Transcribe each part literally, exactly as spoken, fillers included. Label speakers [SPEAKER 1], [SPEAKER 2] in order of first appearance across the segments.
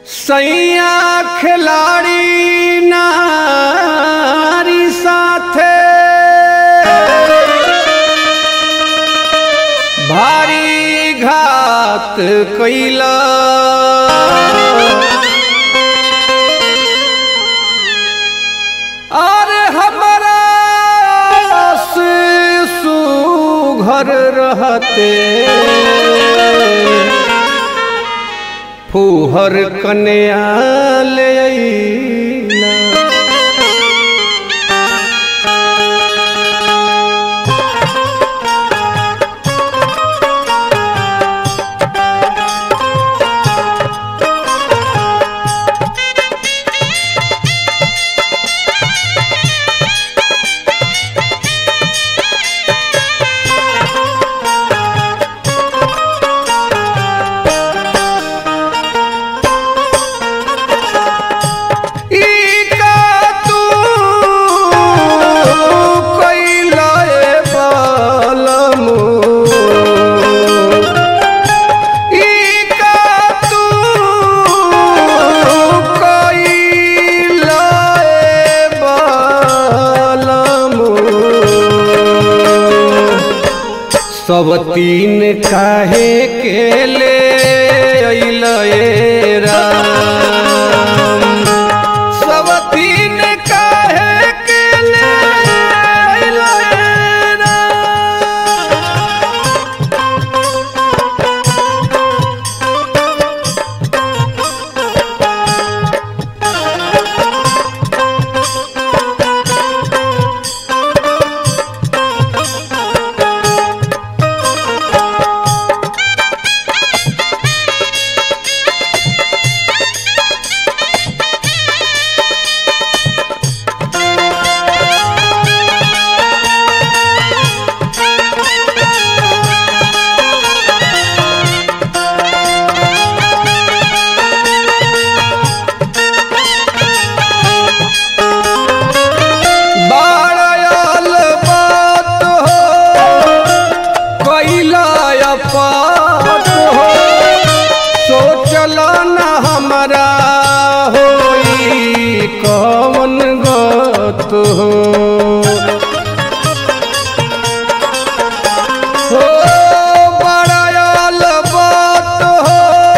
[SPEAKER 1] सैया खिलाड़ी नारी साथे भारी घात कैला। अरे हमारा सुघर रहते फूहर कन्या ले अइला। सब तीन काहे के ले अइला ए राम। सब तीन काहे के ले अइला ए राम। सोचला न हमरा होई कौन गत हो। हो बड़ा अलबत हो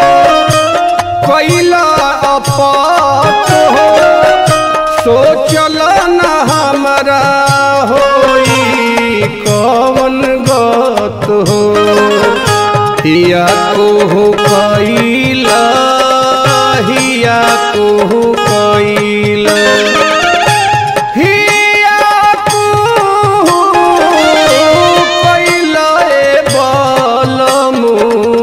[SPEAKER 1] कैला अपत हो। सोचला न हमरा होई कौन गत हो। हिया को कैला हिया को कैला हिया को कैला ए बलमु।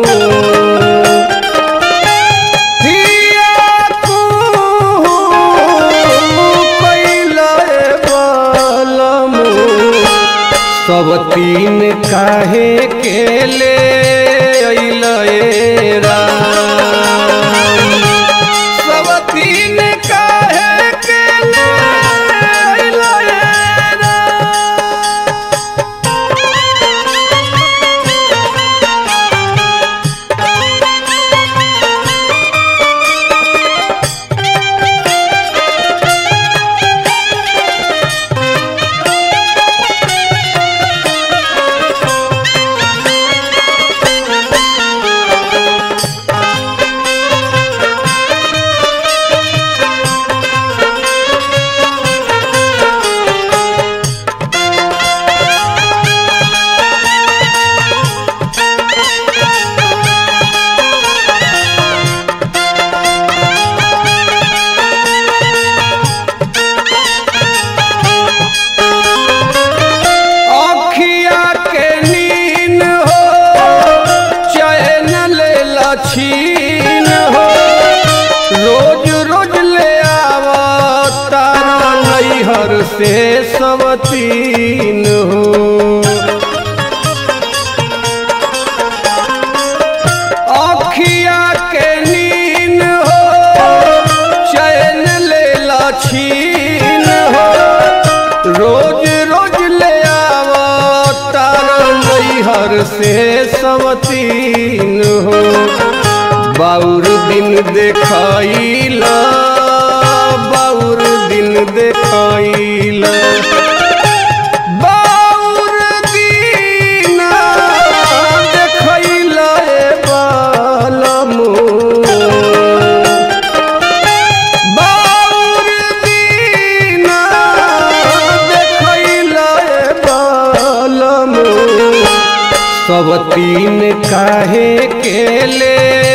[SPEAKER 1] हिया को कैला ए बलमु। सब तीन काहे के ले अइला ए राम। सब तीन काहे के ले अइला ए राम। छीन हो रोज रोज ले आवता नैहर से सब तीन हो। अखिया के नीन हो चैन लेला छीन हो। रोज रोज ले आवता नैहर से सब तीन हो। बाउर दिन देखाइला बाउर दिन देखाइला बाउर दिन देखाइला ए बालमो बाउर दिन देखाइला ए बालमो सब तीन काहे के ले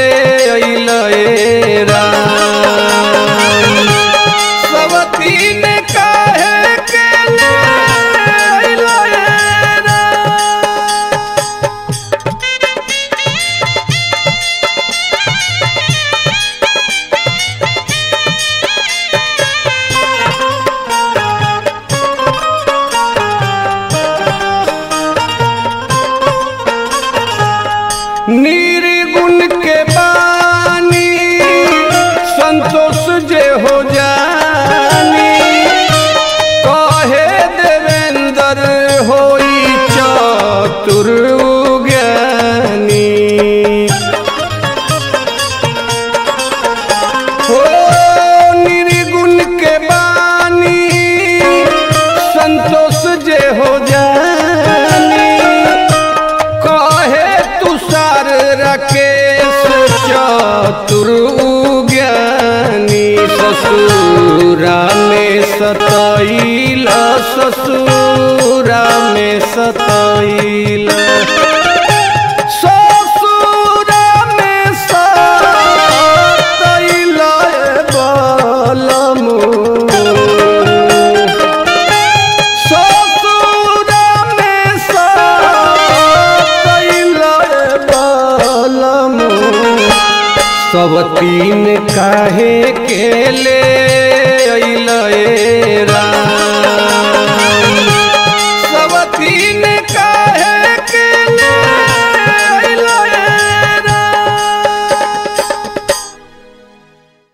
[SPEAKER 1] सब तीन काहे के ले निर्गुण के बानी संतोष जे हो जानी कहे देवेंद्र होई चतुर ज्ञानी हो निर्गुण के बानी संतोष जे हो जानी कहे तुषार राकेश चतुर ज्ञानी ससुरा में सताइला ससुरा में सताइला ससुरा में सताइला बालमो ससुरा में सताइला बालमो सब तीन काहे के ले